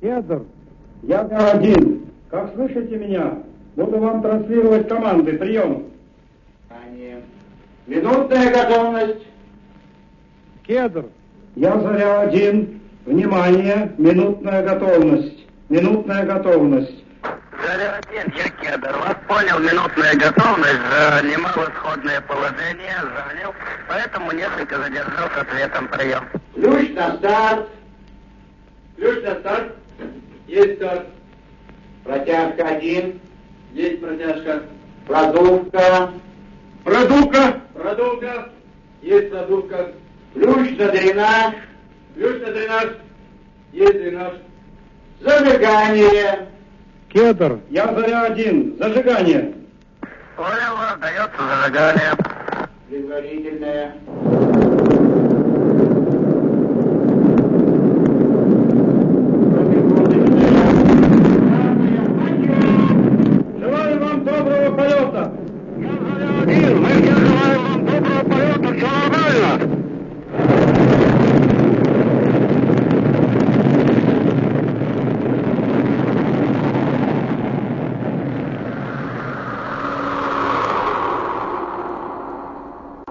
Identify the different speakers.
Speaker 1: Кедр, я один. Как слышите меня? Буду вам транслировать команды. Прием.
Speaker 2: Минутная готовность.
Speaker 1: Кедр, я Заря-1. Внимание, минутная готовность. Минутная готовность.
Speaker 3: Заря-1, я Кедр. Вас понял, минутная готовность. Занимал исходное положение, занял. Поэтому несколько задержал с ответом. Прием.
Speaker 2: Ключ на старт. Ключ на старт. Есть старт. Протяжка 1. Есть протяжка. Продувка.
Speaker 1: Продувка.
Speaker 2: Продувка. Есть продувка. Ключ на дренаж. Ключ на дренаж. Есть дренаж. Зажигание.
Speaker 1: Кедр, я Заря-1. Зажигание.
Speaker 3: Понял, дается зажигание.
Speaker 2: Предварительное.